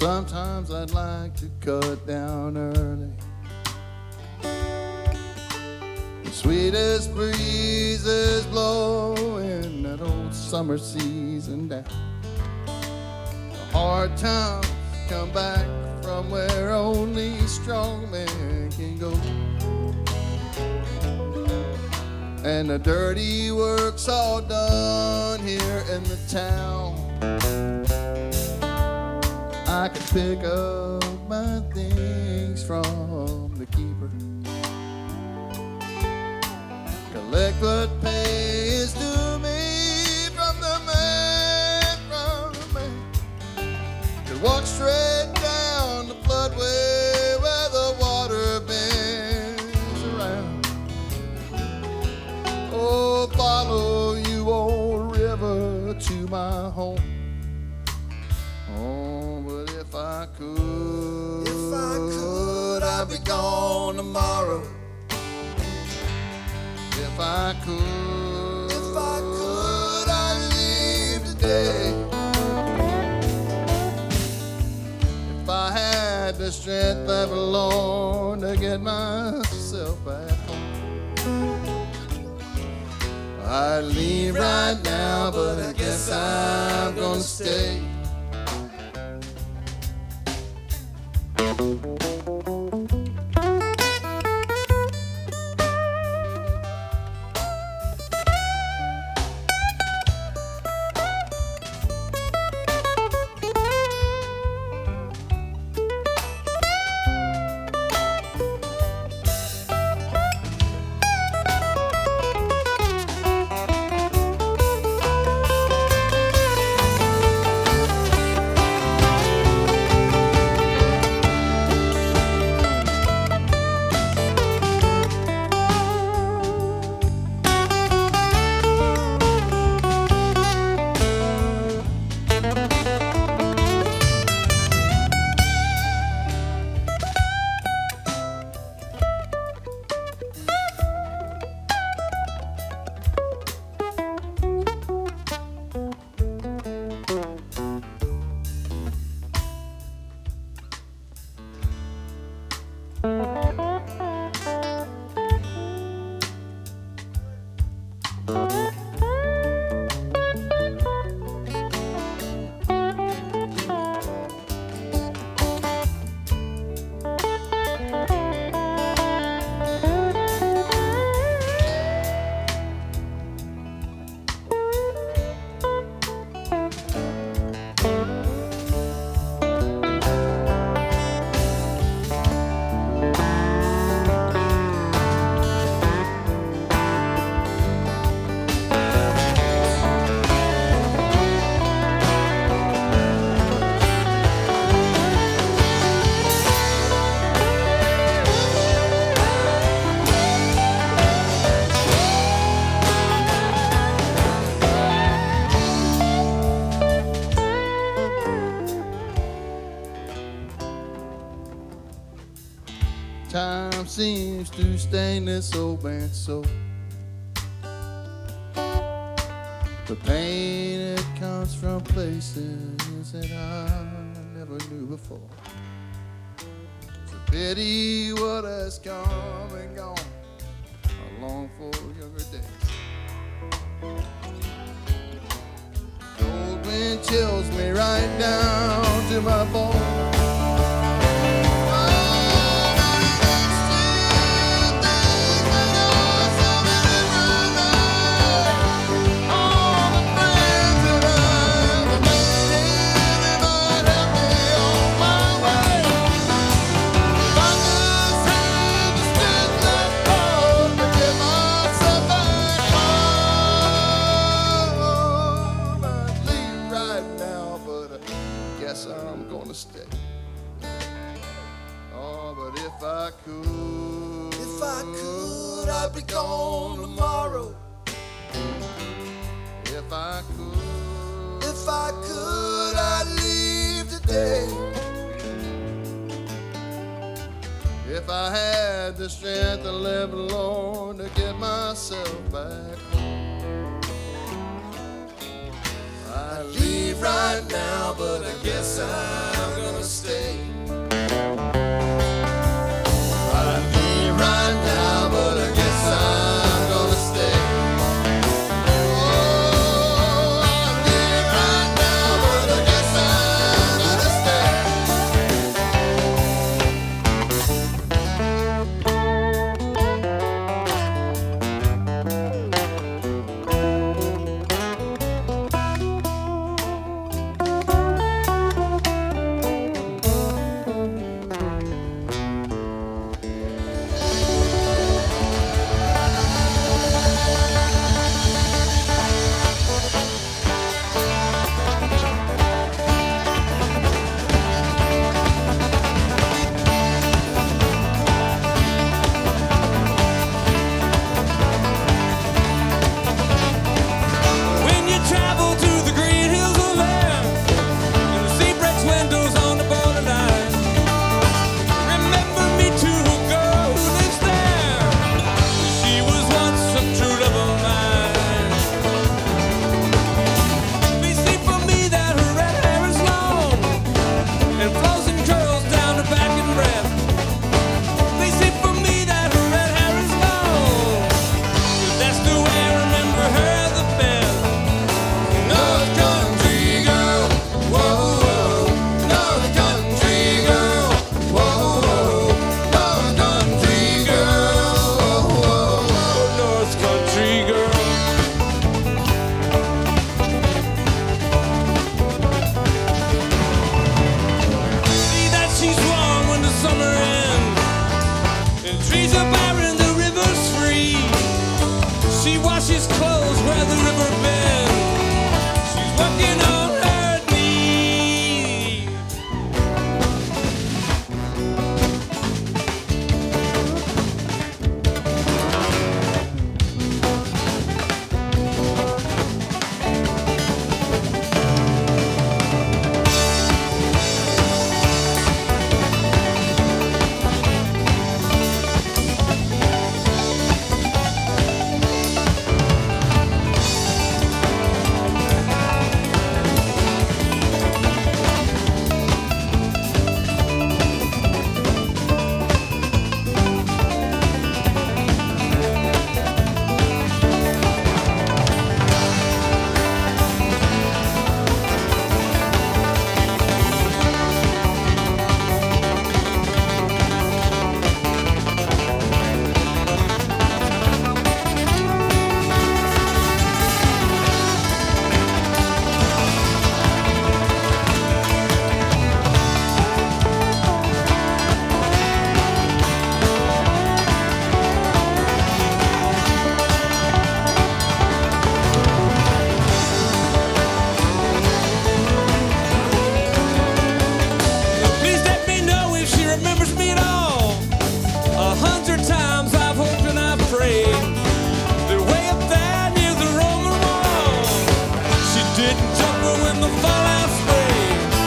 Sometimes I'd like to cut down early. The sweetest breezes blowing that old summer season down. The hard times come back from where only strong men can go. And the dirty work's all done here in the town. I can pick up my things from the keeper, collect what pays to me from the man, could walk straight down the floodway where the water bends around. Oh, follow you, old river, to my home. Oh, but if I could, I'd be gone tomorrow. If I could, I'd leave today. If I had the strength left alone to get myself back home, I'd leave right now, but I guess I'm gonna stay. Time seems to stain this old man's soul. The pain, it comes from places that I never knew before. It's a pity what has come and gone. I long for younger days. Cold wind chills me right down to my bones. I'm gonna stay. Oh, but if I could, I'd be gone tomorrow. If I could, I'd leave today. If I had the strength to live alone to get myself back home, I'd leave right now, but I guess I'm gonna stay. the fallout spray.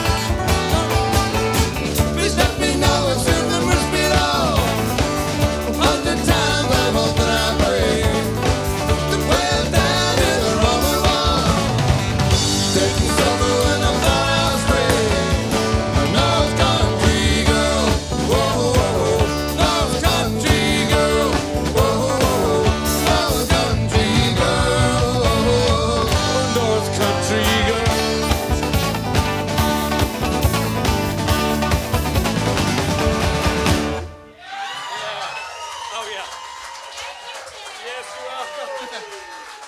Please let me know if something must be all. 100 times I hope that I pray. The well down in the Roman wall. Taking summer when I'm far out spray. North country girl, whoa, whoa, whoa. North country girl, whoa, whoa, whoa. North country girl, North Country girl. Oh yeah. Yes, you're welcome.